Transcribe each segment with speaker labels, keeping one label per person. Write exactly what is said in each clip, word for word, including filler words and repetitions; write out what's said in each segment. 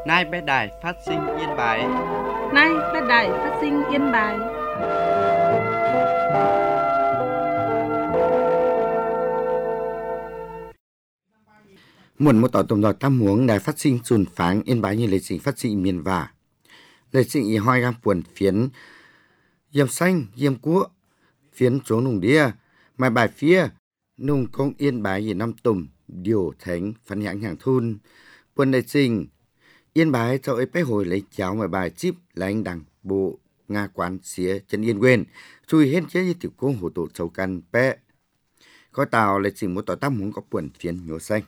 Speaker 1: Nay bé đài phát sinh Yên Bái.
Speaker 2: Nay bé đài phát sinh Yên Bái.
Speaker 3: Muốn một tỏ tổng đòi tam muống đài phát sinh dùn pháng Yên Bái như lịch sử phát sinh miền vả. Lịch sử y hoi gam buồn phiến Yêm xanh, yêm cua, phiến xuống nùng đĩa, mai bài phía, nùng công Yên Bái y năm tùm, điều thánh, phản nhãn hàng thun. Buồn lịch sinh, Yên Bái cho ấy bé hồi lấy cháo mai bài chip là anh đằng bộ, Nga quán xía chân Yên quên, chui hết chế như tiểu công hồ tổ châu căn bé. Có tàu lịch sử một tỏ tam muống có buồn phiến nhổ xanh.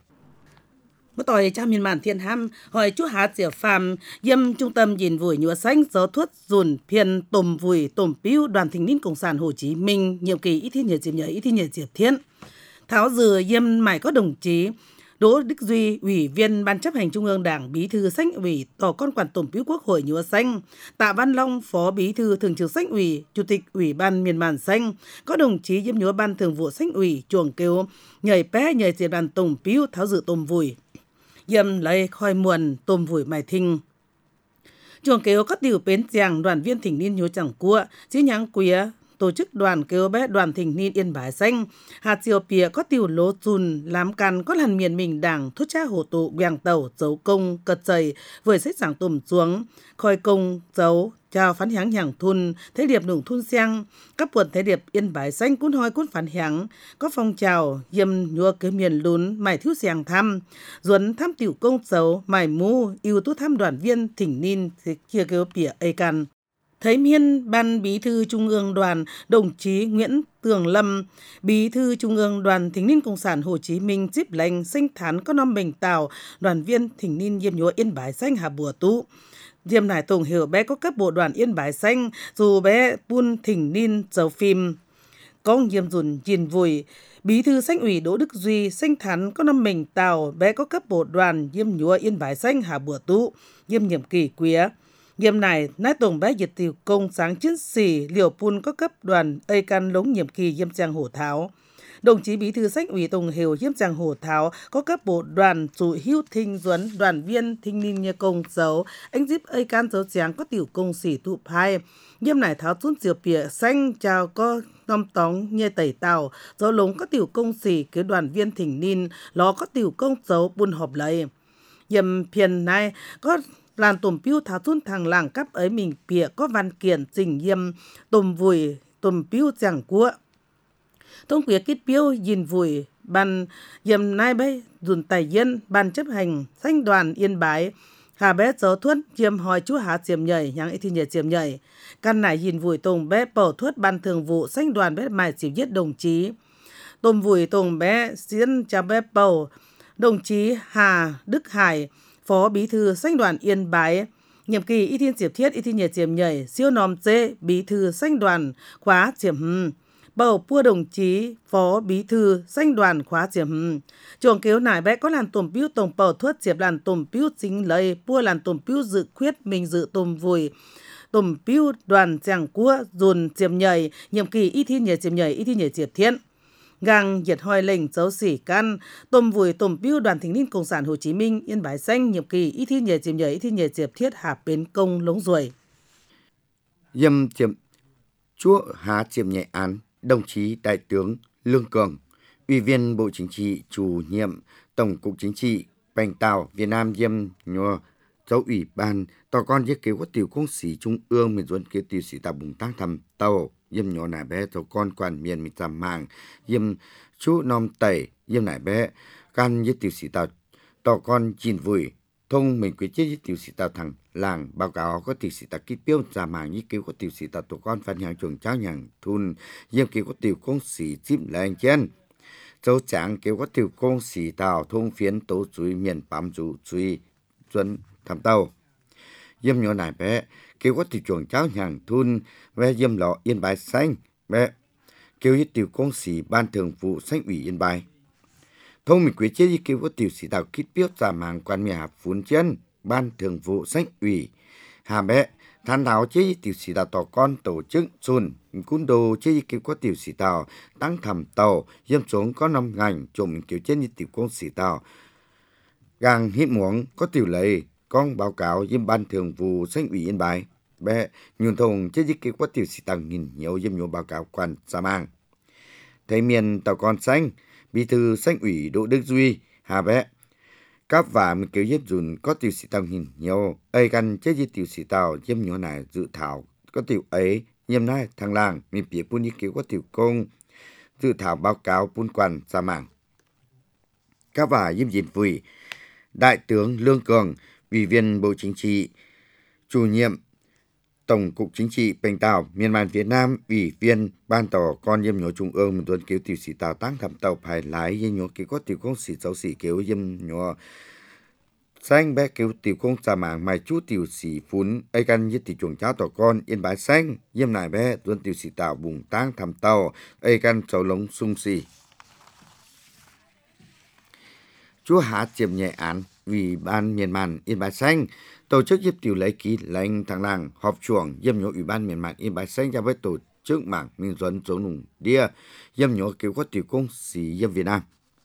Speaker 2: Một tỏi cha miền màn thiên ham hỏi chú há diệu phàm yêm trung tâm gìn vùi nhựa xanh gió thuất dùn phiền tùm vùi tùm piu đoàn thanh niên cộng sản Hồ Chí Minh nhiệm kỳ ít thi nhật diệp nhờ ít thi nhật diệp thiên tháo dừa yêm mải có đồng chí Đỗ Đức Duy, Ủy viên Ban chấp hành Trung ương Đảng, Bí thư Xanh ủy, Tổ con quản tùm piu Quốc hội nhựa xanh, Tạ Văn Long, Phó Bí thư Thường trực Xanh ủy, Chủ tịch Ủy ban miền màn xanh, có đồng chí yêm nhúa Ban Thường vụ Xanh ủy, chuồng kêu nhảy pé nhảy diệp đoàn tùm piu tháo dừa tùm vùi. Yêm lấy khoi muồn tôm vùi mài thinh. Chuồng kêu có tiểu bến giang đoàn viên thỉnh niên nhố chẳng cua, chí nháng quía, tổ chức đoàn kêu bé đoàn thỉnh niên Yên Bái xanh. Hạt diều pìa có tiểu lố chùn, làm căn có lần miền mình đảng, thốt cha hồ tụ, quàng tàu, dấu công, cật dày, vừa sách giảng tùm xuống, khoi công, dấu, chào phán hiáng hàng thun, thế điệp nùng thun xiang, các buồn thế điệp Yên Bái xanh cún hoi cún phán hiáng, có phong trào, yêm nhua kế miền lún, mải thiếu xiang thăm, duẩn thăm tiểu công dấu, mải mu, yêu tú thăm đoàn viên thỉnh niên, kia kêu pìa ây căn. Thấy miên Ban Bí thư Trung ương Đoàn đồng chí Nguyễn Tường Lâm, Bí thư Trung ương Đoàn Thỉnh niên Cộng sản Hồ Chí Minh díp lành sinh thán có nom bình tàu đoàn viên thỉnh niên yêm nhúa Yên Bái xanh hà bùa tú. Diêm nải tổng hiểu bé có cấp bộ đoàn Yên Bái xanh dù bé buôn thỉnh niên dấu phim. Có yêm dùn nhìn vùi, Bí thư Xanh ủy Đỗ Đức Duy sinh thán có năm mình tàu bé có cấp bộ đoàn yêm nhúa Yên Bái xanh hà bùa tú, yêm nhiệm kỳ quía. Nhiệm này, nái tổng bé diệt tiểu công sáng chiến sĩ liều pun có cấp đoàn ây căn lống nhiệm kỳ yêm giang hổ tháo. Đồng chí Bí thư Xanh ủy Tổng hiểu yêm giang hổ tháo có cấp bộ đoàn chủ hữu thinh duấn đoàn viên thinh niên như công dấu anh díp ây can dấu giang có tiểu công sĩ thụ hai. Nhiệm này tháo xuống diều pìa xanh chào có nom tóng như tẩy tàu dấu lống có tiểu công sĩ kế đoàn viên thỉnh niên ló có tiểu công dấu buôn họp lấy. Nhiệm phiền này có làn tùm piu tháo thun thằng làng cấp ấy mình pìa có văn kiện trình yêm tùm vùi tùm piu chẳng cua. Thông quyết kết piu nhìn vùi ban yêm nai bay dùn tài yên ban chấp hành Xanh đoàn Yên Bái. Hà bé gió thuất yêm hỏi chú há diệm nhảy nháng ý thi nhảy diệm nhảy. Căn nải nhìn vùi tùng bé bầu thuất ban thường vụ Xanh đoàn bé mài xỉu giết đồng chí. Tùm vùi tùng bé xiên cha bé bầu đồng chí Hà Đức Hải, Phó Bí thư Xanh đoàn Yên Bái, nhiệm kỳ y thiên diệp thiết y thiên nhiệt diệm nhảy siêu nòm dê Bí thư Xanh đoàn khóa diệm hừm. Bầu pua đồng chí Phó Bí thư Xanh đoàn khóa diệm hừm. Chuồng kêu nải bé có làn tùm piu tổng bầu thuất diệp làn tùm piu chính lấy pua làn tùm piu dự khuyết mình dự tùm vùi. Tùm piu đoàn giảng cua dùn diệm nhảy nhiệm kỳ y thiên nhiệt diệm nhảy y thiên nhiệt diệp thiết. Gang diệt hoi lệnh dấu xỉ căn tùm vùi tùm piu đoàn thỉnh niên Cộng sản Hồ Chí Minh Yên Bái xanh nhiệm kỳ y thi nhờ diệm nhờ y thi nhờ diệp thiết hạp bến công lống ruồi.
Speaker 3: Yêm diệm chúa há diệm nhẹ án đồng chí Đại tướng Lương Cường, Ủy viên Bộ Chính trị, Chủ nhiệm Tổng cục Chính trị, Bành Tàu Việt Nam yêm nhua dấu Ủy ban tòa con giết kế có tiểu công sĩ Trung ương miền duẩn kế tiểu sĩ tàu bùng tăng thầm tàu yêm nhỏ nải bé tàu con quản miền miền tàm mạng yêm chú nom tẩy yêm nải bé can giết tiểu sĩ tàu tàu con chín vùi thông mình quyết chết giết tiểu sĩ tàu thằng làng báo cáo có tiểu sĩ tàu ký tiêu giả mạng như kêu có tiểu sĩ tàu tàu con phản hàng chuồng cháo nhàng thun yêm kêu có tiểu công sĩ chim lành chen dấu tráng kêu có tiểu công sĩ tàu thông phiến tố chuối miền bám chủ chuối duẩn thầm tàu yêm nhỏ nải bé kêu có tiểu chuồng cháo nhàng thun ve yêm lọ Yên Bái xanh ve kêu với tiểu công sĩ Ban Thường vụ Xanh ủy Yên Bái thông mình quyết chế với kêu có tiểu sĩ tàu kít piốt giả mạng quan mẹ hạp phun chân Ban Thường vụ Xanh ủy hà bé than tháo chế với tiểu sĩ tàu tỏ con tổ chức xuân cún đồ chế với kêu có tiểu sĩ tàu tăng thầm tàu yêm xuống có năm ngành chùm kêu chế với tiểu công sĩ tàu gang hít muống có tiểu lấy con báo cáo với ban thường vụ Xanh ủy Yên Bái bé nhuận thông chế dịch kế quát tiểu sĩ tăng nghìn nhiều dâm nhô báo cáo quan sa mang. Thấy miền tàu con xanh, bí thư Xanh ủy Đỗ Đức Duy, hà bé. Các và mình kéo dếp dùn có tiểu sĩ tăng nghìn nhiều, ấy căn chế dịch tiểu sĩ tàu dâm nhô này dự thảo có tiểu ấy, nhâm nai thằng làng, mình phía bún ý kéo có tiểu công, dự thảo báo cáo bún quan sa mang. Các và dâm dịn vui, Đại tướng Lương Cường, Ủy viên Bộ Chính trị, Chủ nhiệm Tổng cục Chính trị Bình Tàu, Miền Nam Việt Nam, Ủy viên Ban Tỏ Con Dâm Nhó Trung ương, tuần kéo tiểu sĩ tàu tăng thẩm tàu phải lái dâm nhó kéo có tiểu công sĩ giáo sĩ kéo dâm nhó xanh bé kéo tiểu công sa mạng mai chú tiểu sĩ phún ấy căn nhất tiểu chuồng cháu tỏ con Yên Bái xanh dâm nải bé tuần tiểu sĩ tàu bùng tăng thẩm tàu ấy căn sầu lống sung xì. Chúa Hạ chiếm nhẹ án vì ban miền màn Yên Bái xanh tổ chức dịp tiểu lấy ký lãnh thằng làng họp chuồng dâm nhổ ủy ban miền màn Yên Bái xanh ra với tổ chức mảng Minh Duẩn Dấu Nùng Đia dâm nhổ kêu có tiểu công sĩ dâm Việt Nam.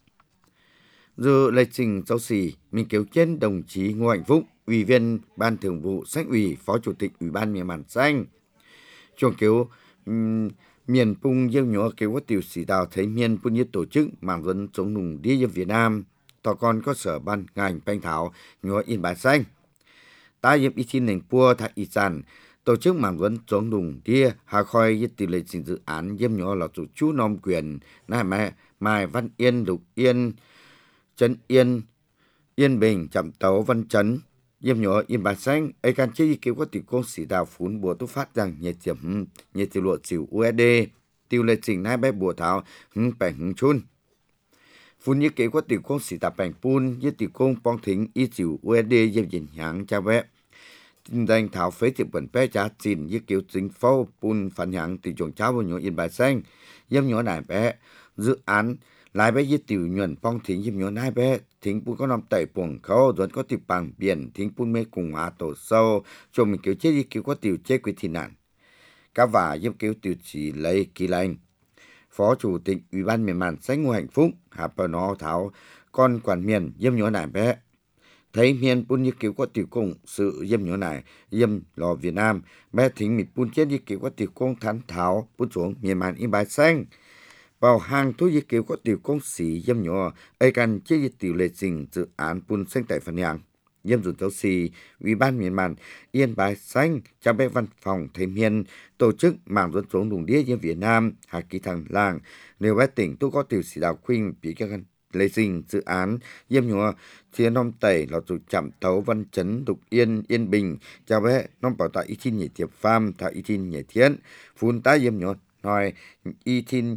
Speaker 3: Dự lễ trình giáo sĩ mình kéo trên đồng chí Ngô Hạnh Phúc, Ủy viên Ban Thường vụ Xanh ủy, Phó Chủ tịch Ủy ban miền màn xanh. Chuồng kéo um, miền Pung dâm nhổ kêu có tiểu sĩ tàu thấy miền Pung nhất tổ chức mảng Duẩn Dấu Nùng Đia dâm Việt Nam. Tòa con có sở ban ngành Banh Thảo nhó Yên Bái xanh. Ta dịp ý xin nền pua thạc ý sản, tổ chức mảng vấn chống đùng đia, hà khoi với tỷ lệ trình dự án dâm nhỏ là chủ chú nông quyền, nà mẹ, Mai Văn Yên, Lục Yên, Trấn Yên, Yên Bình, Chậm Tấu, Văn Trấn, dâm nhỏ Yên Bái xanh, ấy can chế ý kêu có tỷ công sĩ đào phún bùa tốt phát rằng nhẹ tiệm, nhẹ tiểu lộ xỉu u ét đê, tiêu lệ trình nai bé bùa thảo, hứng bẻ hứng chun. Phun như kế có tiểu công sĩ tạp bành pun như tiểu công bong thính y chịu u ét đê dâm dình hãng cha vẽ. Tin danh thảo phế tiệm bẩn bé trả xin như kiểu chính phô pun phản hãng tiểu chuồng cháu vào nhỏ Yên Bái xanh. Dâm nhỏ nải bé. Dự án lái bé như tiểu nhuận bong thính dâm nhỏ nải bé. Thính pun có nằm tẩy buồng khâu rồi có tiểu bằng biển. Thính pun mê cùng hóa tổ sâu. Cho mình kiểu chết như kiểu có tiểu chết quy thị nạn. Các vả dâm kiểu tiểu chỉ lấy kỳ lành. Phó Chủ tịch Ủy ban miền màn Xanh Ngô Hạnh Phúc, hà bờ nó tháo con quản miền dâm nhỏ nải bé. Thấy miền pun như kiểu có tiểu công sự dâm nhỏ nải, dâm lò Việt Nam, bé thính mịt pun chết như kiểu có tiểu công thán tháo, pun xuống miền màn Yên Bái xanh. Vào hàng thuốc như kiểu có tiểu công sĩ dâm nhỏ, ấy cần chế như tiểu lệ trình dự án pun xanh tại phần hàng. Dâm dùn giáo sĩ, Ủy ban miền màn Yên Bái xanh, cha bé văn phòng thấy miền tổ chức mảng dẫn xuống đùng đĩa dâm Việt Nam, hà ký thằng làng, nếu bé tỉnh tôi có tiểu sĩ đào khuyên bị các lệ trình dự án dâm nhỏ thiên nông tẩy là chủ Chậm Tấu, Văn Trấn, Lục Yên, Yên Bình, cha bé nông bảo tại y thiên nhảy tiệp pham, thả y thiên nhảy thiên, phun tá dâm nhỏ nói y thiên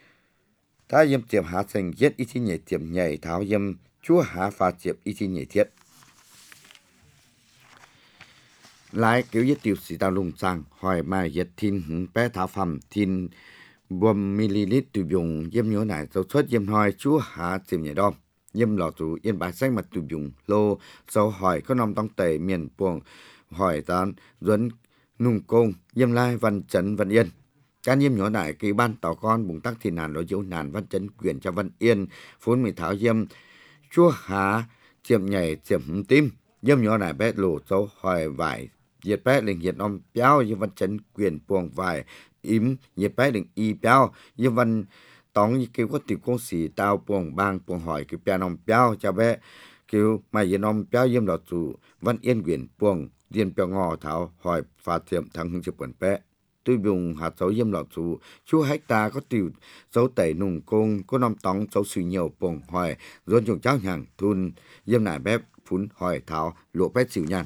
Speaker 3: tá dâm tiệp hạ thành giết y thiên nhảy tiệp nhảy tháo dâm chúa hạ phá tiệp y thiên nhảy thiết. Lái kiểu giết tiểu sĩ tàu lùng sang hỏi mà giết thiên hứng bé tháo phẩm thiên buồm ml tùy dùng dâm nhớ này dấu xuất dâm hỏi chúa hạ tìm nhảy đom dâm lọ chủ Yên Bái xanh mặt tùy dùng lô dấu hỏi có nông tông tẩy miền buồng hỏi tán duấn nung công dâm lai Văn Trấn Văn Yên. Can dâm nhớ này kỳ ban tỏ con bùng tắc thì nàn lo dấu nàn Văn Trấn quyền cho Văn Yên phốn mì tháo dâm chúa hạ tiệm nhảy tiệm hứng tim dâm nhớ này bé lổ dấu hỏi vải diệt bé lệnh diệt ông béo như Văn Trấn quyền buồng vải im diệt bé lệnh y béo như Văn tóng như kêu có tiểu công sĩ tao buồng bang buồng hỏi cái bé ông béo cho bé kêu mà diệt ông béo dâm đỏ chủ Văn Yên quyền buồng diên béo ngò thảo hỏi phá tiệm thằng hưng chụp quần bé tôi dùng hạt dấu dâm đỏ chủ chú hecta có tiểu dấu tẩy nùng công có năm tóng dấu suy nhiều buồng hỏi dồn dùng cháu nhàng thun dâm nải bé phun hỏi thảo lộ bé chịu nhàn.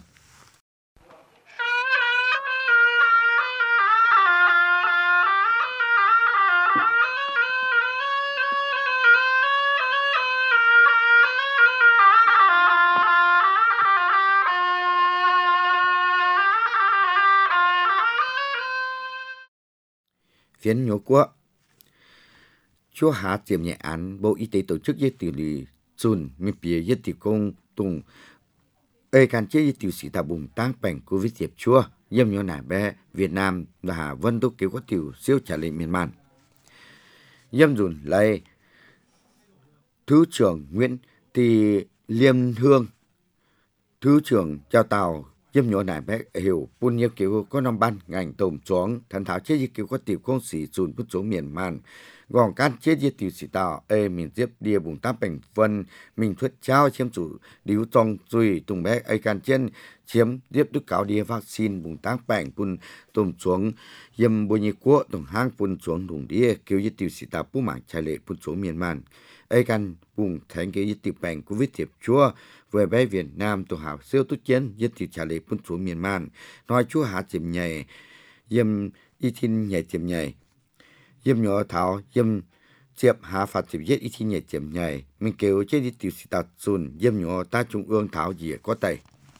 Speaker 3: Phiến nhố quốc chúa hạ tiệm nhẹ án Bộ Y tế tổ chức với tiểu lý xuân mi bìa với tiểu công tùng ê can chế với tiểu sĩ tà bùng tăng bành Covid tiệp chúa dâm nhó nải bé Việt Nam và Hà Vân Đô kêu có tiểu siêu trả lệ miền màn dâm dùn lại Thứ trưởng Nguyễn Thị Liêm Hương Thứ trưởng Chào Tàu Dâm nhỏ nải bé hiểu buôn nhiều kiểu có năm ban ngành tổng xuống thần thảo chế di kiểu có tiểu công sĩ dùn bút xuống miền man gòn can chế di tiểu sĩ tàu ê mình tiếp địa bùng tam bệnh phân mình thuyết trao chiếm chủ điếu trong duy tùng bé ê can trên chiếm tiếp đức cáo địa vaccine bùng tăng bệnh bùn tùm xuống dâm bùi nhị quốc tùng hang bùn xuống đùng địa kiểu di tiểu sĩ tàu bú mạng chạy lệ bút xuống miền man ê can bùng thành kiểu di tiểu bệnh covid thiệp chúa về bé Việt Nam tổ hào siêu tốt chiến nhất thì trả lời quân xuống miền Man nói chúa hạ chìm nhảy dâm y thiên nhảy chìm nhảy dâm nhỏ thảo dâm chiệp hạ phạt chìm giết y thiên nhảy chìm nhảy mình kêu chế đi tiểu sĩ tạt xuân dâm nhỏ ta trung ương thảo gì có tay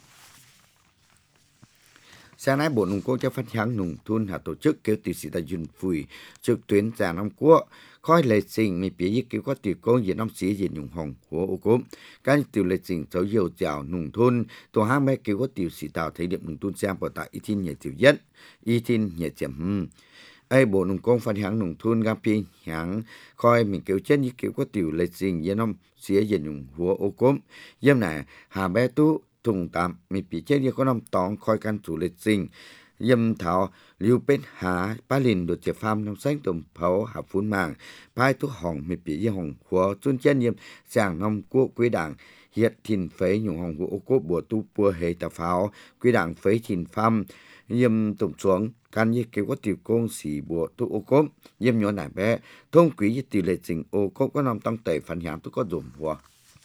Speaker 3: sáng nay bộ nông quốc cho phát sáng nông thôn hạ tổ chức kêu tiểu sĩ tạt dùn phùi trực tuyến già năm quốc khói lệ sinh mi phía kêu có tiểu công diện năm sĩ diện nhung hồng của ô cốm các tiểu lệ sinh cháu dầu chảo nông thôn tổ hang mẹ kêu có tiểu sĩ tạo thấy điểm nông thôn xem bảo tại y tin nhẹ tiểu nhất y tin nhẹ chậm ai bộ nông công phát sáng nông thôn gặp pin sáng khói mình kêu chết như kêu có tiểu lệ sinh diện năm sĩ diện nhung của ô cốm dâm này hà bé tú thùng tạm mi phía chết như có năm tòng khói can chủ lệ sinh dâm thảo liu bên hà ba lìn được chế pham nông xanh tôm pháo hạ phun mạng phai thuốc hỏng mì bị dây hỏng của chuyên chân yếm sàng nông quốc quý đảng hiện thìn phế nhung hỏng của ô cốt bùa tu bùa hệ tà pháo quý đảng phế thìn pham yếm tụm xuống can như kêu có tiểu công xỉ bùa tu ô cốt yếm nhỏ nải bé thông quý như tiểu lệ trình ô cốt có năm tăng tẩy phản hiểm tu có dùng bùa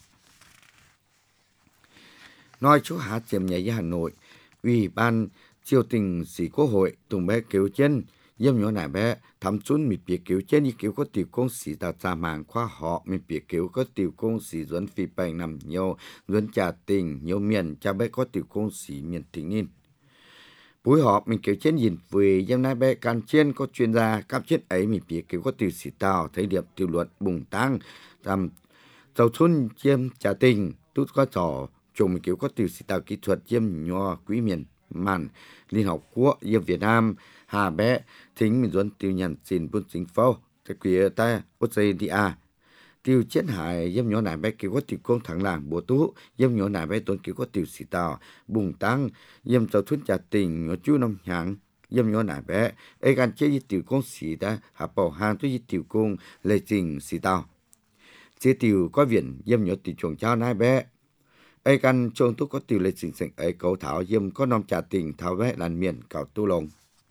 Speaker 3: nói chú hạ chiếm nhảy với Hà Nội ủy ban triều tình sĩ quốc hội tùng bé kéo chân dâm nhỏ nải bé thắm xuống mì bìa kéo chân như kéo có tiểu công sĩ tạo ra mạng khoa họ mì bìa kéo có tiểu công sĩ dẫn phi bệnh nằm nhiều dẫn trà tình nhiều miền cha bé có tiểu công sĩ miền tỉnh ninh buổi họp mình kéo chân nhìn về dâm nải bé can trên có chuyên gia cáp chết ấy mì bìa kéo có tiểu sĩ tạo thấy điểm tiểu luận bùng tăng làm giàu xuân chiêm trà tình tốt có trò chồng mình kéo có tiểu sĩ tạo kỹ thuật chiêm nhỏ quý miền màn Liên Hợp Quốc yêu Việt Nam hà bé thính mình dẫn tiêu nhận xin buôn chính phủ cái quỷ ta Australia tiêu chết hại dâm nhỏ nải bé kêu có tiểu công thẳng làng bố tú dâm nhỏ nải bé tuần kêu có tiểu sĩ tàu bùng tăng dâm cháu thun trà tình nhỏ chú năm hạng dâm nhỏ nải bé ấy gan chế tiểu công sĩ ta hạ bảo hàng tôi tiểu công lệ trình sĩ tàu chế tiểu có viện dâm nhỏ tiểu chuồng trao nải bé ai căn trông tu có tiểu lệ sinh sinh ấy cấu thảo dâm có nom trà tình thảo vẽ làn miền cào tu lồng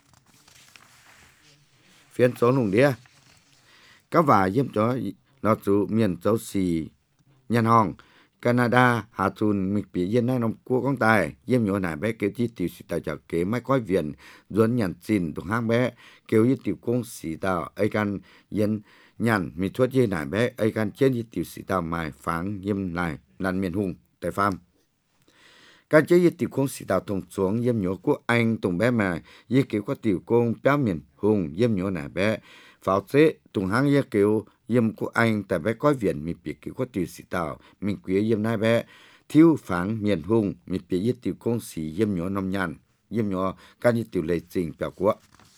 Speaker 3: phiên số lùng đĩa các vả dâm cho nó chủ miền châu xì nhân hòn Canada hạ thun mịch bị dân nông quốc công tài dâm nhỏ nải bé kêu chi tiểu sĩ tài trợ kế máy coi viện dẫn nhận xin thuộc hang bé kêu như tiểu công sĩ tàu ai căn dân nhận mi thuất dây nải bé ai căn trên như tiểu sĩ tàu mài pháng dâm lại làn miền hùng tại farm các chế y tiểu công sĩ tạo thông xuống dâm nhỏ của anh tùng bé mà y kiểu có tiểu công béo miền hùng dâm nhỏ nải bé pháo chế tùng hang y kiểu dâm của anh tại bé coi viện mi bị kiểu có tiểu sĩ tạo mình quý dâm nải bé thiếu phẳng miền hùng mi bị y tiểu công sĩ dâm nhỏ nông nhàn dâm nhỏ các y tiểu lệ trình biểu của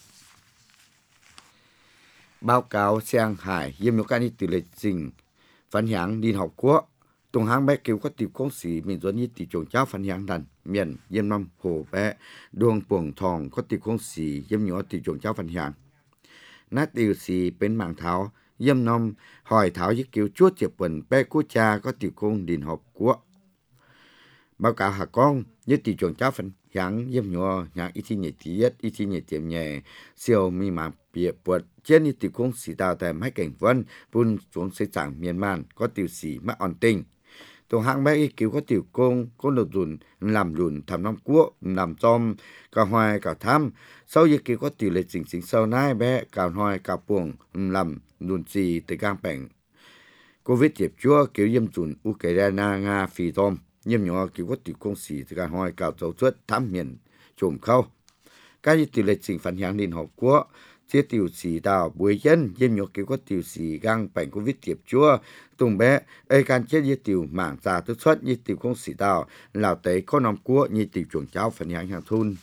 Speaker 3: báo cáo Shanghai Hải dâm nhỏ các y tiểu lệ trình phản響Liên Hợp Quốc tùng hang bé kêu có tiểu công sĩ mình dẫn như tiểu chuồng cháu phản hiện đàn miền dâm năm hồ bé đường buồng thòng có tiểu công sĩ dâm nhỏ tiểu chuồng cháu phản hiện nát tiểu sĩ bên mạng tháo dâm năm hỏi tháo với kêu chuốt chiệp quần bé quốc cha có tiểu công Liên Hợp Quốc báo cáo hà con như tiểu chuồng cháu phản hiện dâm nhỏ nhà ít thi nhẹ tiết ít thi nhẹ tiệm nhẹ siêu mi mà bịa bột trên như tiểu công sĩ tạo tại hai cảnh vân bùn xuống xây chẳng miền man có tiểu sĩ mắc on tinh tổ hạng bé cứu có tiểu công có đầu dùn làm lùn thảm năm quốc làm trong cả hoài cả tham sau giờ cứu có tiểu lệ chính chính sau nay bé cả hoài cả buồng làm lùn gì từ gang bệnh covid tiệp chúa cứu yếm dùn Ukraine nga phi tom yếm nhỏ cứu có tiểu công sĩ từ cả hoài cả dấu xuất thám miền trộm khâu các tiểu lệ chính phản hiện Liên Hợp Quốc chế tiểu sĩ đào bùi dân dêm nhok kêu có tiểu sĩ gang bệnh covid tiệp chúa tùng bé ai can chế như tiểu mảng già tức xuất như tiểu công sĩ đào lào tế có năm quốc như tiểu chuồng cháu phần hàng hàng thôn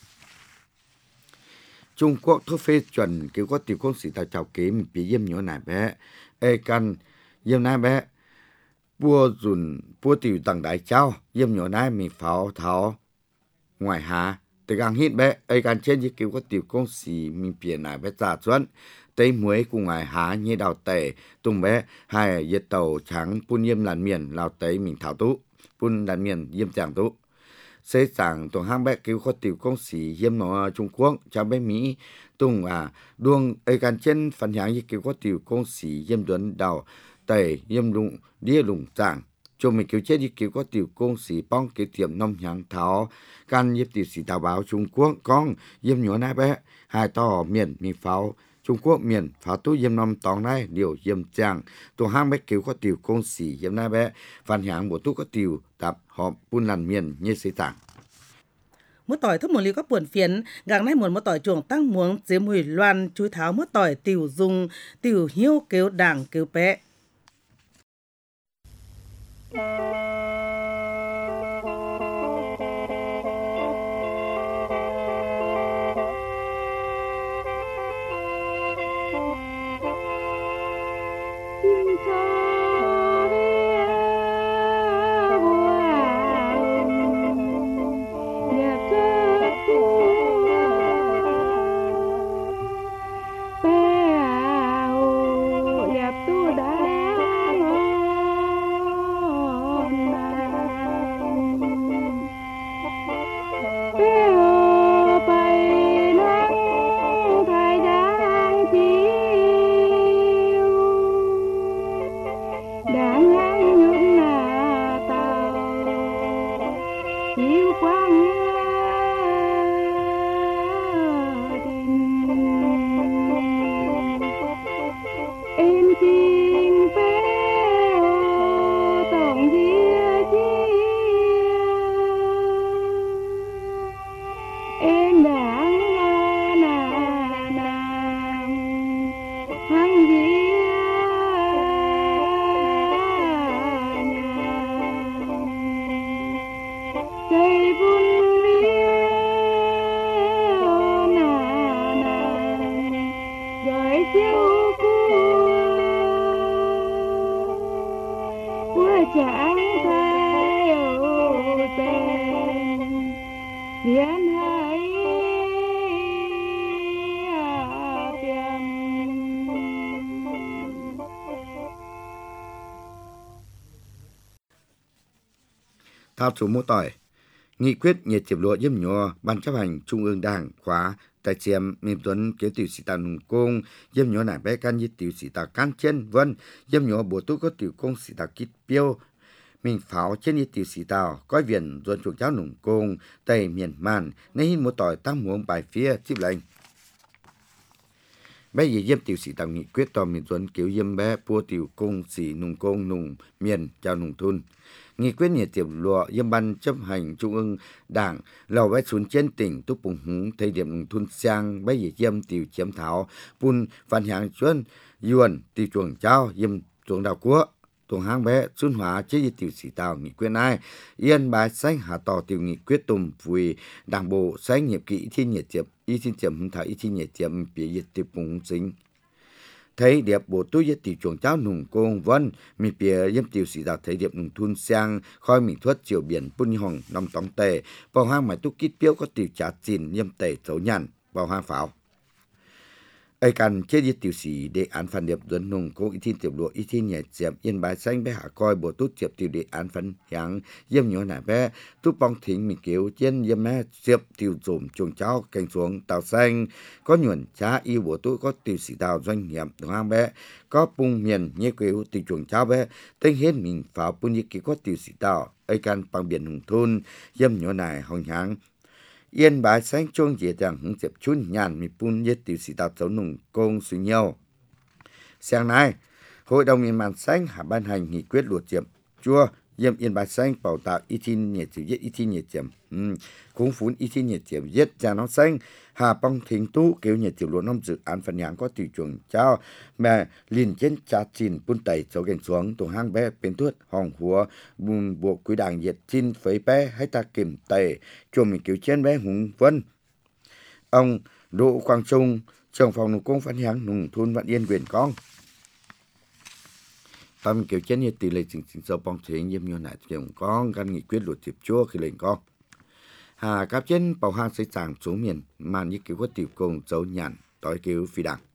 Speaker 3: Trung Quốc thuốc phê chuẩn kêu có tiểu công sĩ đào chào kế bị dêm nhỏ nải bé ai can dêm nải bé bua dùn bua tiểu tầng đại cháu yếm nhỏ nai mình pháo tháo ngoài hà từ gang hít bé ấy gan trên như kiểu có tiểu công sĩ mình biển lại bé trả chuẩn tây muối cùng ngoài hà như đào tể tung bé hai yết tàu trắng pun yếm làn miền lao tây mình tháo tú pun làn miền yếm chàng tú xây sản tổng hang bé cứu có tiểu công sĩ yếm nó Trung Quốc cho bé Mỹ tung à đuông ấy gan trên phần hàng như kiểu có tiểu công sĩ yếm tuấn đào tẩy yếm lụng đĩa lụng chàng cho mình cứu chết như kiểu có tiểu công sĩ bong cái tiệm nông nhang tháo can yếm tiểu sĩ tàu báo Trung Quốc con yếm nhỏ nai bé hai tàu miền mi pháo Trung Quốc miền pháo tu yếm năm tòng này điều yếm chàng tổ hang bé cứu có tiểu công sĩ yếm nai bé phần hàng bộ tu có tiểu tập họp buôn làn miền như xây tảng
Speaker 2: mỗi tỏi thức một ly có buồn phiền gàng nay muốn một tỏi chuồng tăng muống dưới mùi loan chui tháo mỗi tỏi tiểu dùng tiểu hiếu kêu đảng kêu bé
Speaker 3: thao số mô tỏi nghị quyết nhiệt chiệp lụa yếm nhỏ ban chấp hành trung ương đảng khóa tại chiêm miền tuấn kéo tiểu sĩ tà nùng công yếm nhỏ nải bé can như tiểu sĩ tà can chân vân yếm nhỏ bổ tu có tiểu công sĩ tà kít piêu mình pháo trên như tiểu sĩ tào coi viện ruộng chuồng cháu nùng công tây miền màn nên hin một tỏi tăng muống bài phía tiếp lệnh bây giờ yếm tiểu sĩ tào nghị quyết tòa miền tuấn kéo yếm bé pua tiểu công sĩ nùng công nùng miền chào nùng thun nghị quyết nhiệt tiệp lụa yếm ban chấp hành trung ương đảng lầu bé xuống trên tỉnh túc bùng húng thời điểm thun sang bây giờ yếm tiểu chiếm thảo pun văn hàng chuyên yuan tiểu chuồng cháu yếm chuồng đào quốc tuồng hang bé xuân hóa chế di tiểu sĩ tào nghị quyết này yên bài xanh hạ tỏ tiểu nghị quyết tùm vì đảng bộ xanh nhiệm kỳ thiên nhiệt tiệp y thiên tiệp hứng thải y thiên nhiệt tiệp bị nhiệt tiệp bùng dính thấy điệp bộ tu yết tiểu chuồng cháu nùng công vân mi bìa yếm tiểu sĩ tào thấy điệp nùng thun sang khoi mình thuất chiều biển bún hồng nằm tóng tề vào hang mãi tu kít piếu có tiểu trả chìn yếm tề xấu nhằn vào hang pháo ai cần chế di tiểu sĩ đề án phản điệp dẫn nùng công y thiên tiệp lụa y thiên nhẹ chém yên bài xanh bé hạ coi bộ tu tiệp tiểu đề án phản hàng yếm nhỏ nải bé tu bong thính mình kéo trên yếm mẹ tiệp tiểu dùm chuồng cháu cành xuống tàu xanh có nhuận cha yêu bộ tu có tiểu sĩ tàu doanh nghiệp đồng hang bé có bung miền như kéo tiểu chuồng cháu bé tên hết mình pháo bún như kéo có tiểu sĩ tàu ai cần bằng biển hùng thôn yếm nhỏ nải hồng hàng yên bài sáng chuông dễ dàng hứng dẹp chun nhàn mi pun yết tiểu sĩ tàu xấu nùng công suy nhau sáng nay hội đồng yên bàn xanh hạ ban hành nghị quyết luật diệm chua yếm yên bài xanh bảo tạo y thiên nhiệt chịu yết y thiên nhiệt diệm cũng phun y thiên nhiệt diệm yết cha nó xanh hà băng thính tu kêu nhiệt tiểu luật năm dự án phần nhãn có tiểu chuồng trao mà liền trên cha chìn pun tẩy xấu gành xuống tổ hang bé bên tuốt hòn húa bùn bộ quý đảng nhiệt chìn phấy bé hay ta kiểm tẩy cho mình kêu trên bé hùng vân ông Đỗ Quang Trung trưởng phòng nông công phản nhãn nông thôn Vạn Yên huyện con ตอนเกี่ยวเช่นนี้ตีเลยสิ่งสิ่งเราปองเสียงเยี่ยมยอดไหนเกี่ยวก้องการnghị quyết luật tiệp chúa khi lên con hà các trên bảo hàng xây dựng xuống miền màn như kiểu có tiểu công dấu nhàn tối kiểu phi đảng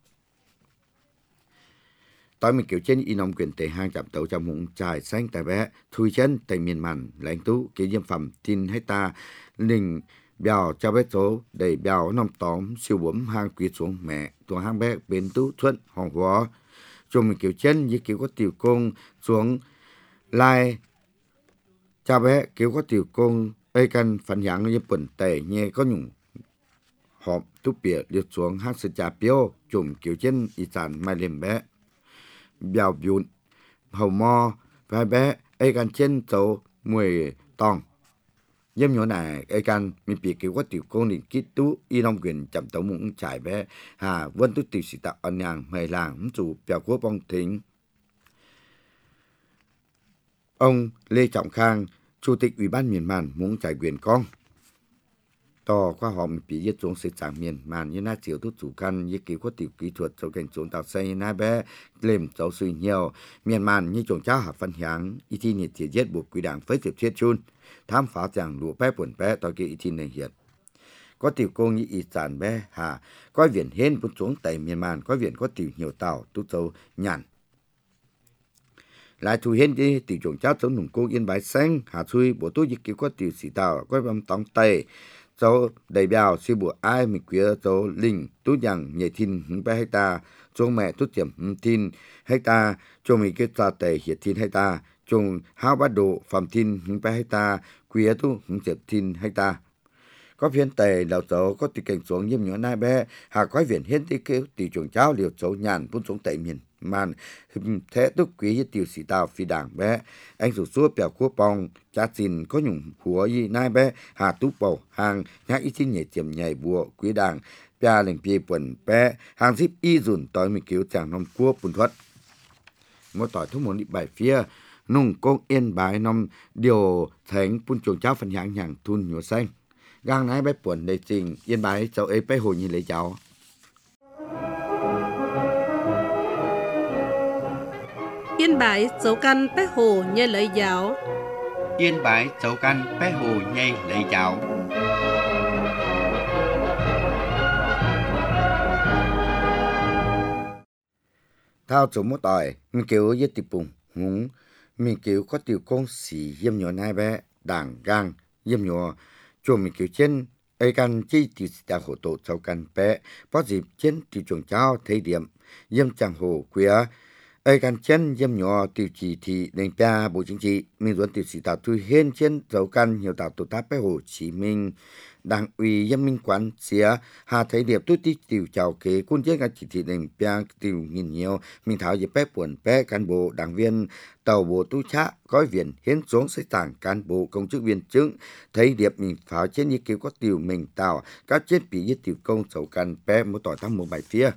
Speaker 3: tối mình kiểu trên in ông quyền tề hàng chạm tàu trong hùng trải xanh tại bé thui chân tại miền màn lãnh tú kiểu diêm phẩm tin hay ta linh bèo cho bé số đầy bèo nằm tóm siêu bấm hàng quý xuống mẹ tua hàng bé bên tú thuận hòn hóa cho mình kiểu chân như kiểu có tiểu công xuống lai cho bé kiểu có tiểu công ai cần phản ứng như bẩn tệ nhẹ có nhung họp túp bìa liệt xuống hát sự trà piêu chùm kiểu chân ý sản mai liềm bé bèo bùn hầu mò vai bé ai cần chân tàu mùi tòng Dâm nhỏ này, ai can mình bị kiểu có tiểu công định kít tú y long quyền chậm tấu mũng trải bé hà vân tú tiểu sĩ tạo ẩn nhàng mày làng chủ bèo quốc bong thính. Ông Lê Trọng Khang, Chủ tịch Ủy ban miền màn muốn trải quyền con. Tò qua họ mình bị giết xuống xây trạng miền màn như na chiều thuốc chủ căn như kiểu có tiểu kỹ thuật sau cảnh xuống tạo xây na bé lềm dấu suy nhiều miền màn như trồng cháo hạt phân h향 y thi nhiệt thiệt giết buộc quỹ đảng với tiệp thiết chun tham phá rằng lụa bé buồn bé tao kia y thi này hiện có tiểu công như y sản bé hà có viện hên bút xuống tại miền màn có viện có tiểu nhiều tàu tu dấu nhàn lại thu hên đi tiểu trồng cháo sống nùng cô yên bái xanh hà xuôi bộ tu như kiểu có tiểu sĩ tàu có bấm tóng tay dấu đầy bèo siêu bộ ai mình quý dấu linh tú rằng nhảy thiên hứng bé hecta chung mẹ tú tiệm thiên hecta chung mình kết ra tề hiệt thiên hecta chung hao bát độ phạm thiên hứng bé hecta quý tú hứng tiệm thiên hecta có phiên tề đào dấu có tỷ cảnh xuống nhiêm nhỏ nai bé hà quái viện hiến tí kêu tỷ chuồng cháo liều dấu nhàn bún xuống tệ miền màn thế túc quý với tiểu sĩ tàu phi đảng bé anh rủ suốt bèo cua bong cha xin có nhung hùa y nai bé hà tú bầu hàng nhắc ít xin nhảy tiệm nhảy bùa quý đảng bèo lệnh bì quần bé hàng zip y dùn tối mình cứu chàng nông cua bùn thuật một tỏi thuốc muốn đi bài phía nung công yên bái nông điều thánh bún chuồng cháo phần hạng nhàng thun nhúa xanh gang nái bé buồn đầy trình yên bái cháu ấy bé hồi nhìn lấy cháu
Speaker 2: Yên bái dấu căn bé hồ nhây lấy giáo.
Speaker 1: Yên bái dấu căn bé hồ nhây lấy giáo.
Speaker 3: Thao chỗ một tỏi mình kêu với tiệp bùng húng mình kêu có tiểu công sĩ yếm nhỏ nai bé đảng gang yếm nhỏ cho mình kêu trên ai căn chi tiểu sĩ ta hộ tổ cháu căn bé có dịp trên tiểu chuồng cháo thấy điểm yếm chẳng hồ quía ai căn chân yếm nhỏ tiểu chỉ thị đánh ba bộ chính trị mình muốn tiểu sĩ ta thui hên trên dấu căn nhiều tạo tổ tác bé hồ Chí Minh đảng ủy yếm minh quán xía hà thấy điệp tôi tí tiểu chào kế quân chế các chỉ thị đánh ba tiểu nghìn nhiều mình thảo về bé buồn bé cán bộ đảng viên tàu bộ tu chá gói viện hiến xuống xây tảng cán bộ công chức viên chứng thấy điệp mình pháo trên như kiểu có tiểu mình tạo các chết bị giết tiểu công sầu căn bé một tỏi thăm một bài phía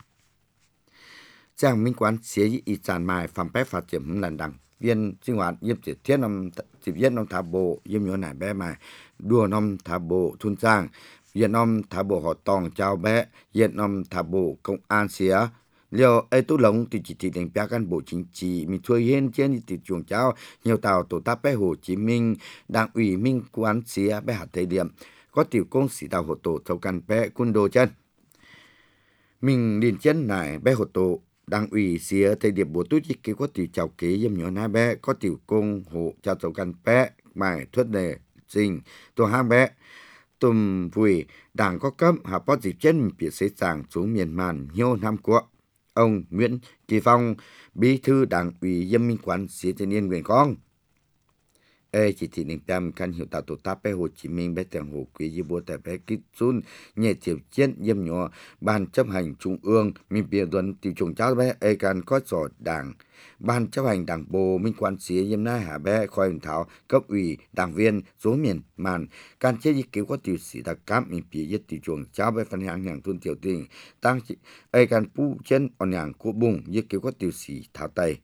Speaker 3: Giang minh quán xía y tràn mài phạm bé phát triển lần đảng viên sinh hoạt yếm chỉ thiết năm chỉ viết năm thả bộ yếm nhỏ nải bé mài đua năm thả bộ thun giang Việt Nam thả bộ họ tòng chào bé Việt Nam thả bộ công an xía liệu ấy tú lồng thì chỉ thị đánh bia cán bộ chính trị mình thuê hiên trên thị trường cháo nhiều tàu tổ tác bé Hồ Chí Minh đảng ủy minh quán xía bé hạt thời điểm có tiểu công sĩ tàu hộ tổ thầu căn bé quân đồ chân mình liền chân này bé hộ tổ đảng ủy xía thời điểm bộ tú chỉ kêu có tiểu chào kế yếm nhỏ nai bé có tiểu công hộ chào thầu căn bé mài thuất đề sinh tổ hai bé tùm vùi đảng có cấp hạ bó dịp chân bị xây sàng xuống miền màn nhiều năm qua ông Nguyễn Kỳ Phong bí thư đảng ủy yếm minh quán xía thiên yên quyền con ê chỉ thị định tâm căn hiệu tạo tổ tác bé Hồ Chí Minh bé tèng hồ quý dư bố tại bé kít xuân nhẹ chiều chiến yếm nhỏ ban chấp hành trung ương mình bia tuần tiểu trùng cháu bé ê căn có sổ đảng ban chấp hành đảng bộ minh quan xía yếm nai hạ bé khoi hình thảo cấp ủy đảng viên số miền màn can chế ý cứu có tiểu sĩ đặc cám mình bia yết tiểu trùng cháu bé phân hạng nhàng thun tiểu tình tăng ê căn pu chân on nhàng của bùng yết cứu có tiểu sĩ thảo tây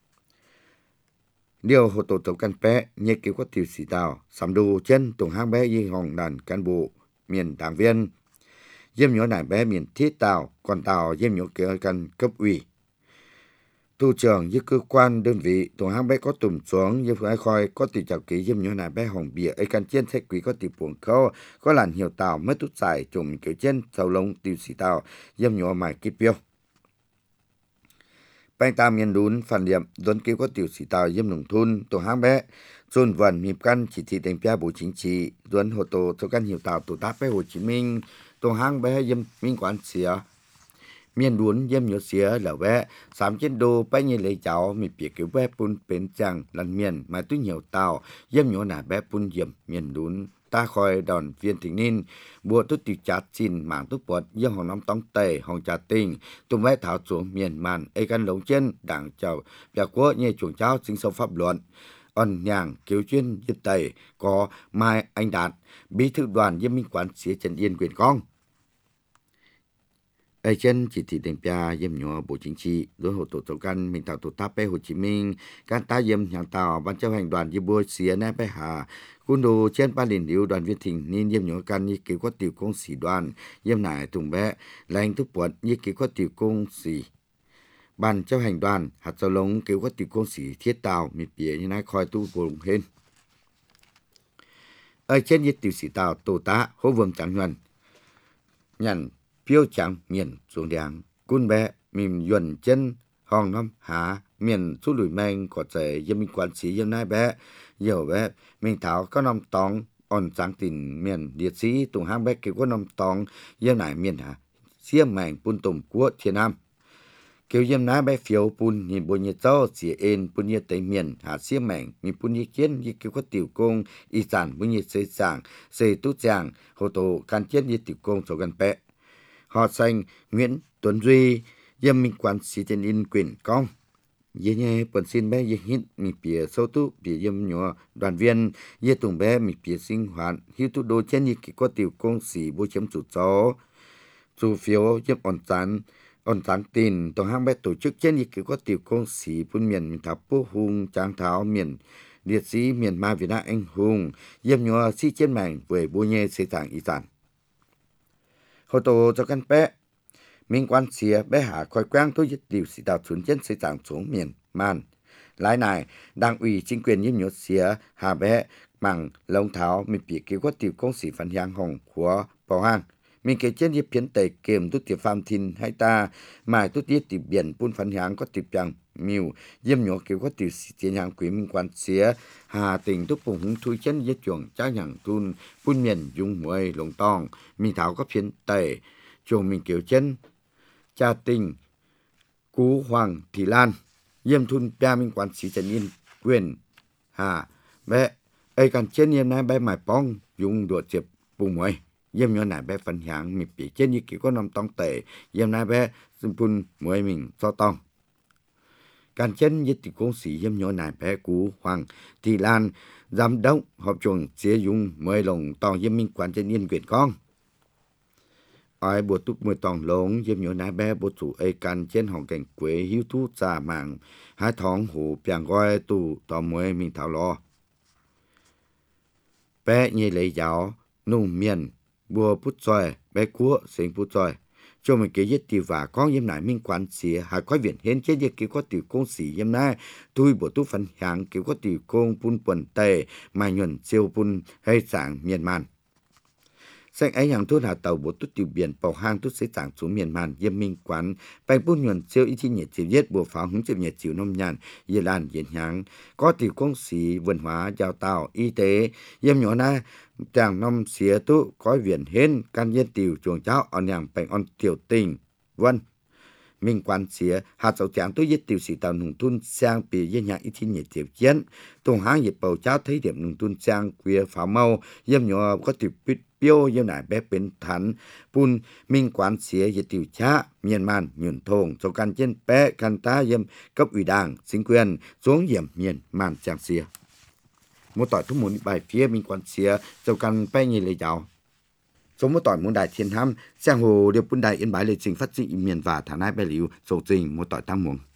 Speaker 3: điều hộ tổ tàu căn bé nhẹ kiểu có tiểu sĩ tàu sắm đồ chân tổng hang bé y hòng đàn cán bộ miền đảng viên yếm nhỏ nải bé miền thiết tàu còn tàu yếm nhỏ kiểu căn cấp ủy thủ trưởng như cơ quan đơn vị tổ hang bé có tùm xuống như ai khoi có tỷ chào ký dâm nhỏ này bé hồng bìa ấy căn trên thế quý có tỷ buồn khâu có làn nhiều tàu mất tút dài chùm kiểu trên sầu lông tiêu xì tàu dâm nhỏ mài kịp biểu bang tam miền đún phản điểm dẫn kêu có tiểu sĩ tàu dâm nông thôn tổ hang bé dồn vần mịp căn chỉ thị đánh pia bộ chính trị dẫn hồ tổ cho căn nhiều tàu tổ tác bé Hồ Chí Minh tổ hang bé dâm minh quán xía miền đún dâm nhỏ xía là bé sám trên đô bé như lấy cháu mịp bịa kiểu bé pun bến chẳng lần miền mà tôi nhiều tàu dâm nhỏ nà bé pun dâm miền đún ta khỏi đòn viên tình ninh bùa tốt tiểu chát xin mảng tốt bọt dân hồng nóng tông tề hồng trà tình tụm vẽ thảo xuống miền màn ấy căn lống trên đảng chào nhà quốc như chuồng cháu sinh sâu pháp luận ẩn nhàng cứu chuyên giúp tề có Mai Anh Đạt bí thư đoàn dân minh quán xía Trần Yên quyền con ấy trên chỉ thị đánh pia dâm nhỏ bộ chính trị đối hộ tổ tổ căn mình tạo tổ tác bé Hồ Chí Minh can ta dâm nhà tàu ban chấp hành đoàn dâm bôi xía nè bé hà quân đồ trên ba liền điếu đoàn viên thỉnh nên dâm nhỏ căn như cứu có tiểu công sĩ đoàn dâm nải thùng bé lãnh thúc quận như cứu có tiểu công sĩ ban chấp hành đoàn hạt dầu lống cứu có tiểu công sĩ thiết tàu mịt bìa như này khỏi tu cùng hên ở trên như tiểu sĩ tàu tổ tá hô vương trắng nhuần nhận phiêu chẳng miền xuống đảng quân bé mìm duẩn chân hòn năm há miền số lùi men có thể dân minh quan sĩ dân nai bé nhiều bé mình thảo có năm tòng on sáng tình miền liệt sĩ tùng hang bé kêu có năm tòng dân nải miền hả xiêm mảnh pun tùng của thiên nam kêu dân nai bé phiêu pun nhìn bồi nhiệt gió xỉa ên pun nhiệt tây miền hả xiêm mảnh mình pun nhiệt kiến như kêu có tiểu công y sản pun nhiệt xây sảng xây tút giang hồ tổ can chết như tiểu công số gần bé họ xanh Nguyễn Tuấn Duy dâm minh quan sĩ Trần Yên quyền con dê nhé bận xin bé dê hít mình bìa sâu tu bìa dâm nhỏ đoàn viên dê tùng bé mình bìa sinh hoạt hiếu tu đô trên như có tiểu công sĩ bố chấm chủ chó chủ phiếu dâm ổn tán ổn tán tin tổng hang bé tổ chức trên như có tiểu công sĩ phun miền thảo bố hùng trang thảo miền liệt sĩ miền ma Việt Nam anh hùng dâm nhỏ sĩ trên mảnh về bố nhé xây tảng y sản hồ tổ cho căn bé minh quan xía bé hạ khói quang tôi dịch điều sĩ tạo xuống chân xây tảng xuống miền man lái này đảng ủy chính quyền như nhốt xía hà bé bằng lông tháo mình bị kêu có tiểu công sĩ phản hàng hồng của bảo hàng mình kể trên dịp phiến tẩy kiềm tốt tiệp phạm thìn hay ta mà tốt tiết tiệp biển buôn phản hàng có tiệp chẳng miêu dâm nhỏ kêu có tiểu sĩ tiền hàng quý minh quan xía hà tình tốt phùng hứng thui chân với chuồng cha nhàng thun buôn miền dùng muối lồng tòng mình tháo có phiến tẩy chuồng mình kêu chân cha tình cú hoàng thị lan dâm thun pia minh quan sĩ Trần Yên quyền hà bé ấy cần trên yếm này bé mải bong dùng đuột chụp bùng muối dâm nhỏ này bé phân hàng mình bị trên như kiểu có năm tông tệ dâm này bé xin phun muối mình so tông can chân với tiểu công sĩ dâm nhỏ này bé cú hoàng thị lan giám đốc họp chuồng sử dụng muối lồng tòng dâm minh quan Trần Yên quyền con ai bộ túc mười tòng lông dâm nhỏ nái bé bộ chủ ấy can trên hòn cảnh quế hiếu thu trà mạng hai thóng hủ piang gói tù tò muối mình thảo lo bé như lấy giáo nung miền bùa bút xoài bé cua sinh bút xoài cho mình kế giết tiểu và con dâm nải minh quan xỉa hai coi viện hên chết giết kiểu có tiểu công sĩ dâm nai tôi bộ túc phân hàng kiểu có tiểu công pun quần tề mà nhuận siêu pun hay sảng miền man Sang ấy hàng thuốc hạ tàu bộ tốt tiểu biển bảo hang tốt xây tảng xuống miền màn dâm minh quán bài buôn nhuận siêu ít nhiệt chiều giết bộ pháo hứng chiều nhiệt chiều nông nhàn dê lan diện hàng có tiểu công sĩ vườn hóa giao tàu y tế dâm nhỏ na chàng năm xía tu có viện hên can nhiên tiểu chuồng cháu on nhàng bành on tiểu tình vân minh quan xía hạt sầu tráng tôi giết tiểu sĩ tàu nông thôn sang bì dân nhà ít nhiệt chiều chiến tùng hang dịp bầu cháu thấy điểm nông thôn sang queer pháo mau dâm nhỏ có tiểu bít biêu dâm nải bé bên thắn pun minh quán xía dệt tiểu cha miền man nhuận thôn cho can trên bé can ta dâm cấp ủy đảng chính quyền xuống hiểm miền man chàng xía một tỏi thu muốn bài phía minh quán xía cho can bé như lấy giáo số một tỏi muốn đại thiên ham sang hồ điều bún đại yên bái lịch trình phát triển miền và thả nai bé liu sổ trình một tỏi tam muồng